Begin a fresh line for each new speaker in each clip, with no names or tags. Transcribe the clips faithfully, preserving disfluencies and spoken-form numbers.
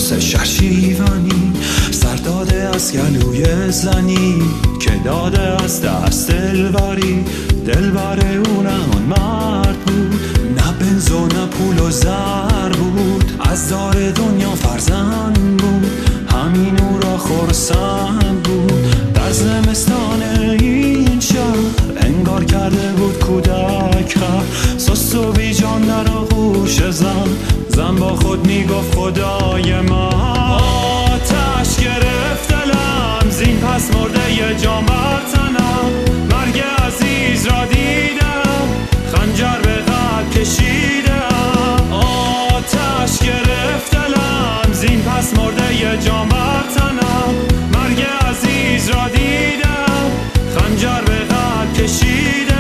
قرص شهرشیوانی، سر داده از گلوی زنی که داده از دست دلبری. دلبر او نه آن مرد بود، نه بنز و نه پول و زر بود، از دار دنیا فرزند بود، همین او را خرسند بود. در زمستان این شهر انگار کرده بود کودک خر، سست و بی جان در آغوش زن، زن با خود میگفت خدای من. آتش گرفت دلم زین پس مرده ی جان بر تنم، مرگ عزیز را دیدم خنجر به قلب کشیدم. آتش گرفت دلم زین پس مرده ی جان بر تنم، مرگ عزیز را دیدم خنجر به قلب کشیدم.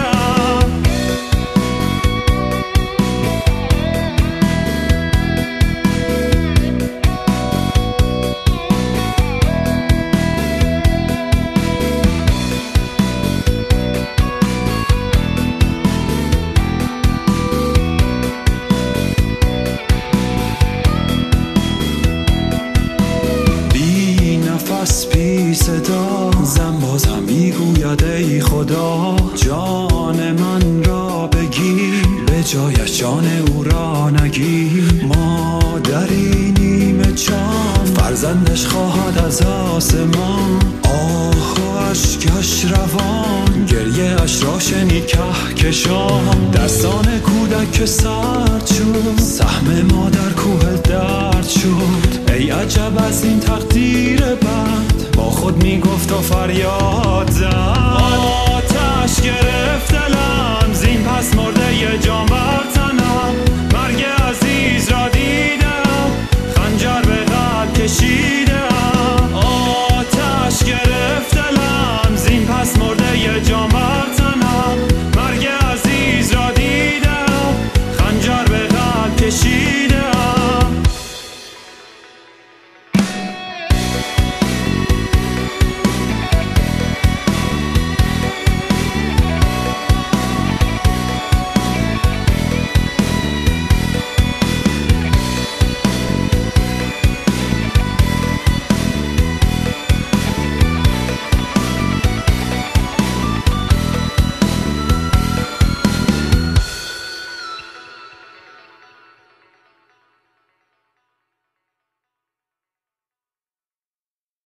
بی صدا زن بازم میگوید ای خدا، جان من را بگیر به جایش جان او را نگیر. مادری نیمه جان فرزندش خواهد از آسمان، آه و اشکش روان گریه اش را شنید کهکشان. دستان کودک سرد شد، سهم مادر کوه درد شد. ای عجب از این تقدیر بد، با خود میگفت و فریاد زد. آتش گرفت دلم زین پس مرده ی جان بر